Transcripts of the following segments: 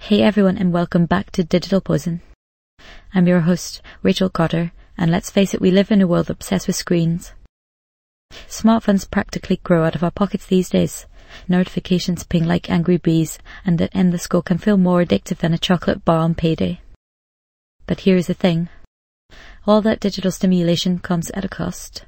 Hey everyone, and welcome back to Digital Poison. I'm your host, Rachel Cotter, and let's face it, we live in a world obsessed with screens. Smartphones practically grow out of our pockets these days. Notifications ping like angry bees, and the endless scroll can feel more addictive than a chocolate bar on payday. But here's the thing. All that digital stimulation comes at a cost.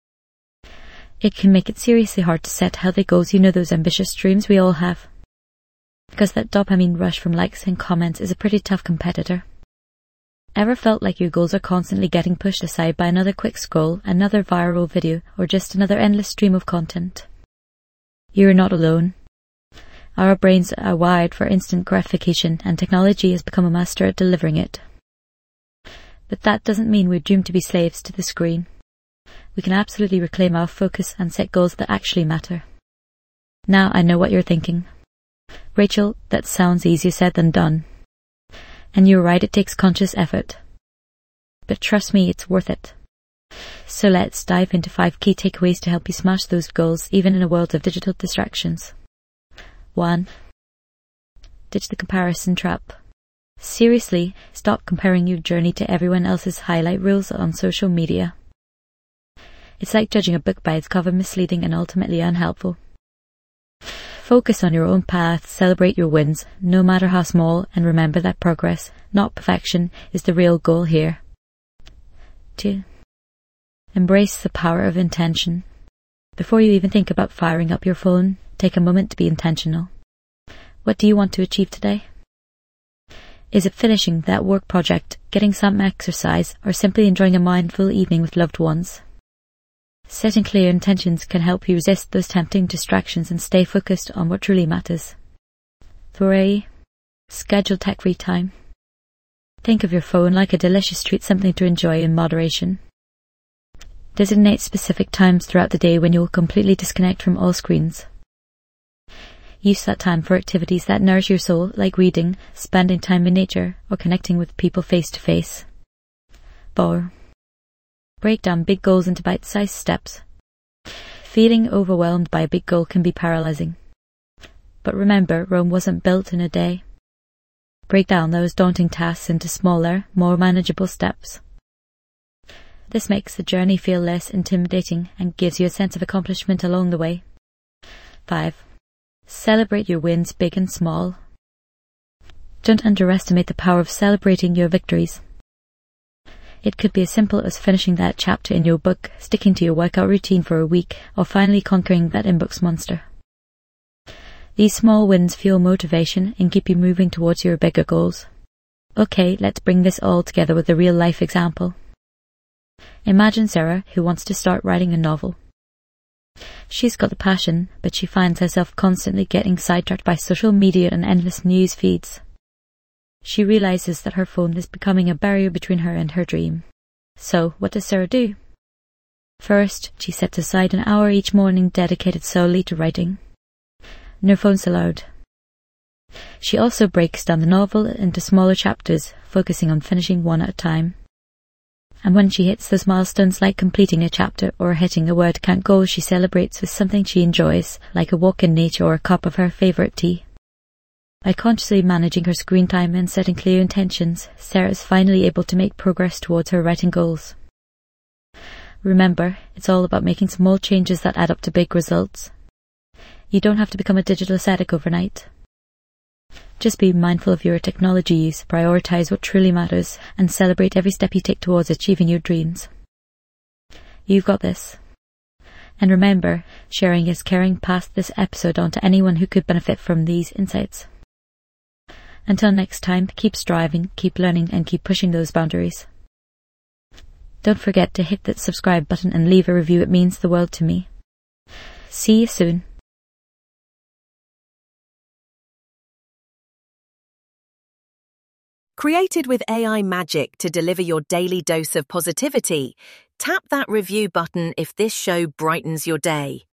It can make it seriously hard to set healthy goals, those ambitious dreams we all have. Because that dopamine rush from likes and comments is a pretty tough competitor. Ever felt like your goals are constantly getting pushed aside by another quick scroll, another viral video, or just another endless stream of content? You're not alone. Our brains are wired for instant gratification, and technology has become a master at delivering it. But that doesn't mean we're doomed to be slaves to the screen. We can absolutely reclaim our focus and set goals that actually matter. Now I know what you're thinking. Rachel, that sounds easier said than done. And you're right, it takes conscious effort. But trust me, it's worth it. So let's dive into 5 key takeaways to help you smash those goals even in a world of digital distractions. 1. Ditch the comparison trap. Seriously, stop comparing your journey to everyone else's highlight reels on social media. It's like judging a book by its cover, misleading and ultimately unhelpful. Focus on your own path, celebrate your wins, no matter how small, and remember that progress, not perfection, is the real goal here. 2. Embrace the power of intention. Before you even think about firing up your phone, take a moment to be intentional. What do you want to achieve today? Is it finishing that work project, getting some exercise, or simply enjoying a mindful evening with loved ones? Setting clear intentions can help you resist those tempting distractions and stay focused on what truly matters. 3. Schedule tech-free time. Think of your phone like a delicious treat, something to enjoy in moderation. Designate specific times throughout the day when you will completely disconnect from all screens. Use that time for activities that nourish your soul, like reading, spending time in nature, or connecting with people face to face. 4. Break down big goals into bite-sized steps. Feeling overwhelmed by a big goal can be paralyzing. But remember, Rome wasn't built in a day. Break down those daunting tasks into smaller, more manageable steps. This makes the journey feel less intimidating and gives you a sense of accomplishment along the way. 5. Celebrate your wins, big and small. Don't underestimate the power of celebrating your victories. It could be as simple as finishing that chapter in your book, sticking to your workout routine for a week, or finally conquering that inbox monster. These small wins fuel motivation and keep you moving towards your bigger goals. Okay, let's bring this all together with a real-life example. Imagine Sarah, who wants to start writing a novel. She's got the passion, but she finds herself constantly getting sidetracked by social media and endless news feeds. She realizes that her phone is becoming a barrier between her and her dream. So, what does Sarah do? First, she sets aside an hour each morning dedicated solely to writing. No phones allowed. She also breaks down the novel into smaller chapters, focusing on finishing one at a time. And when she hits those milestones like completing a chapter or hitting a word count goal, she celebrates with something she enjoys, like a walk in nature or a cup of her favorite tea. By consciously managing her screen time and setting clear intentions, Sarah is finally able to make progress towards her writing goals. Remember, it's all about making small changes that add up to big results. You don't have to become a digital ascetic overnight. Just be mindful of your technology use, prioritize what truly matters, and celebrate every step you take towards achieving your dreams. You've got this. And remember, sharing is caring. Pass this episode on to anyone who could benefit from these insights. Until next time, keep striving, keep learning, and keep pushing those boundaries. Don't forget to hit that subscribe button and leave a review. It means the world to me. See you soon. Created with AI magic to deliver your daily dose of positivity, tap that review button if this show brightens your day.